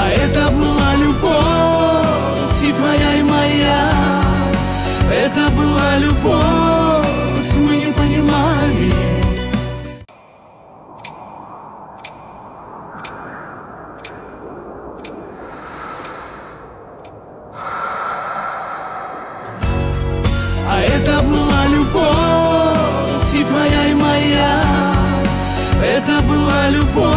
А это была любовь, и твоя, и моя. Это была любовь, мы не понимали. А это была любовь, и твоя, и моя. Это была любовь.